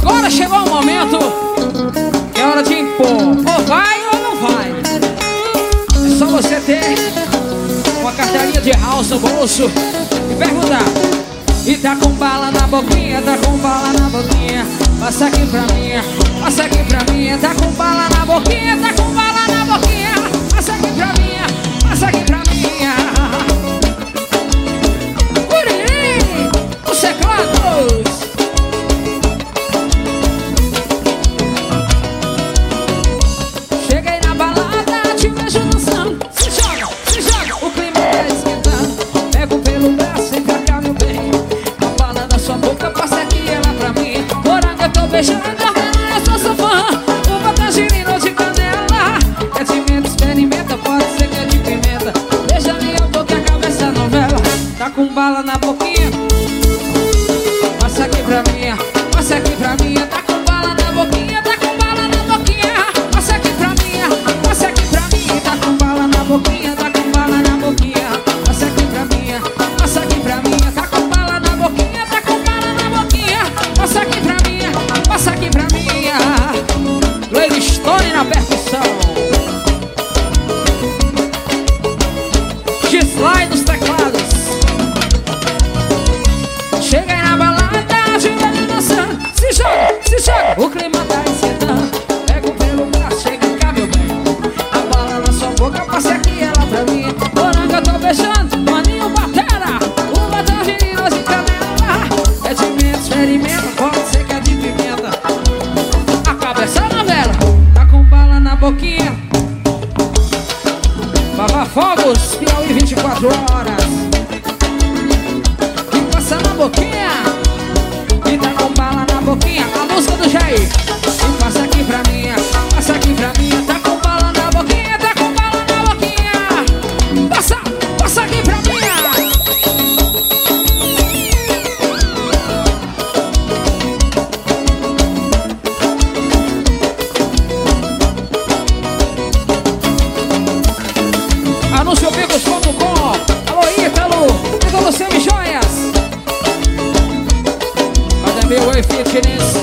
Agora chegou o momento que é hora de impor. Ou vai ou não vai. É só você ter uma carteirinha de house no bolso e perguntar: e tá com bala na boquinha, tá com bala na boquinha, passa aqui pra mim, passa aqui pra mim. Tá com bala na boquinha, tá com bala na boquinha, passa aqui pra mim, passa aqui pra mim. Uri, os teclados. Cheguei na balada, te vejo dançando. Se joga, o clima tá esquentando. Pego pelo braço e cá, meu bem. A bala da sua boca, passa aqui ela pra mim. Morango eu tô beijando, eu sou seu fã. Uva tá girando de canela. É de menta, experimenta, pode ser que é de pimenta. Deixa ali eu tô que acaba essa novela. Tá com bala na boquinha, passa aqui pra mim, passa aqui pra mim. Tá com bala na boquinha, tá com bala na boquinha, passa aqui pra mim, passa aqui pra mim. Tá com bala na boquinha, tá com bala na boquinha, passa aqui pra mim, passa aqui pra mim. Tá com bala na boquinha, tá com bala na boquinha, passa aqui pra mim, passa aqui pra mim. Lady Stone na percussão, G-Slide nos teclados. Chega aí na balada, joelho dançando. Se joga, o clima tá esquentando. Pega pelo braço, chega cá, meu bem. A bala na sua boca, passa aqui ela pra mim. Morango eu tô beijando, maninho batera. Uva tá girando de canela. É de menta, experimenta, pode ser que é de pimenta. Acaba essa novela. Tá com bala na boquinha. Baba Fogos, Piauí 24 horas. E passa na boquinha. E tá com bala na boquinha. A música do Jair. E passa aqui pra mim, passa aqui pra mim. Tá com bala na boquinha, tá com bala na boquinha. Passa aqui pra mim. Anunciobicos.com. Alô, Ítalo Semijoias. Cadê meu Oi Fitness?